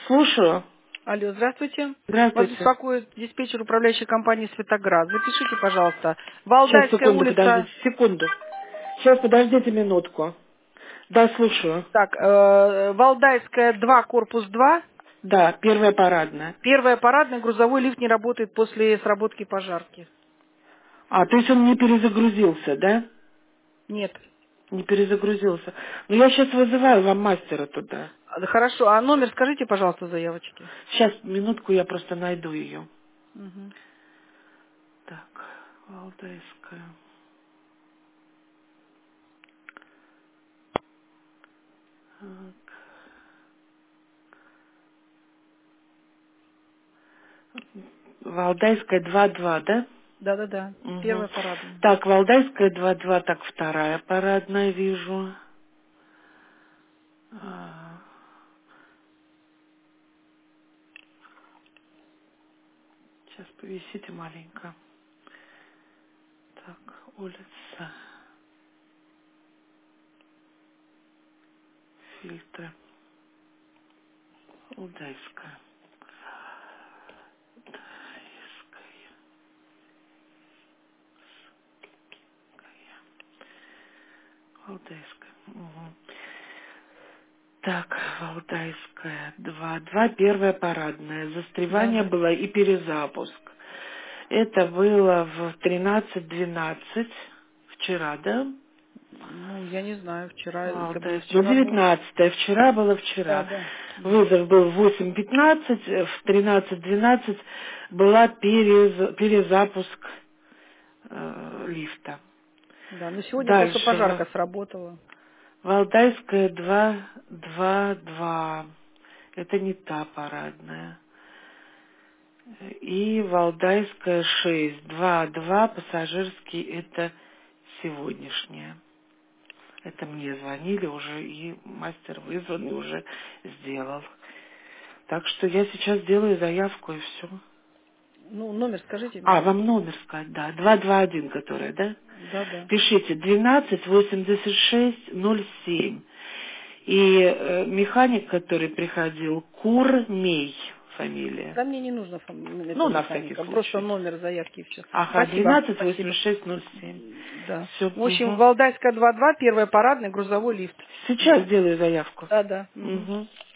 Слушаю. Алло, здравствуйте. Вас Здравствуйте. беспокоит диспетчер управляющей компании «Светоград». Запишите, пожалуйста. Сейчас, Валдайская секунду, подождите, улица. секунду. Сейчас, подождите минутку. Да, слушаю. Так, Валдайская 2, корпус 2. Да, первая парадная. Первая парадная, грузовой лифт не работает после сработки пожарки. А, то есть он не перезагрузился, да? Нет. Не перезагрузился. Ну, я сейчас вызываю вам мастера туда. Хорошо, а номер скажите, пожалуйста, заявочки. Сейчас, минутку, я просто найду ее. Мгм. Так, Валдайская. Так, Валдайская 2-2, да? Да-да-да, Угу. первая парадная. Так, Валдайская 2-2, так, вторая парадная вижу. А, сейчас повисите маленько. Так, улица, фильтры, Валдайская. Валдайская. Валдайская. Угу. Так, Валдайская 2-2, первая парадная. Застревание Да-да. было и перезапуск. Это было в 13:12 вчера, да? Ну, я не знаю, вчера, это было Валдайская. Ну, вчера был. 19 вчера было вчера. Да-да. Вызов был в 8:15, в 13:12 была перезапуск лифта. Да, но сегодня просто Дальше. пожарка сработала. Валдайская 2-2-2. Это не та парадная. И Валдайская 6-2-2. Пассажирский это сегодняшняя. Это мне звонили уже, и мастер вызванный уже сделал. Так что я сейчас делаю заявку и все. Ну, номер скажите А, мне. вам номер сказать, да. 221, которая, да? Да-да. Пишите 12-86-07. И механик, который приходил, Курмей фамилия. Да мне не нужно Ну, этого на всякий механика, просто случай. номер заявки и все. Ага, Спасибо, спасибо. 12-86-07. Да. Все, В общем, Валдайская 2-2, первая парадная, грузовой лифт. Сейчас делаю заявку. Да-да. Мгм. Угу.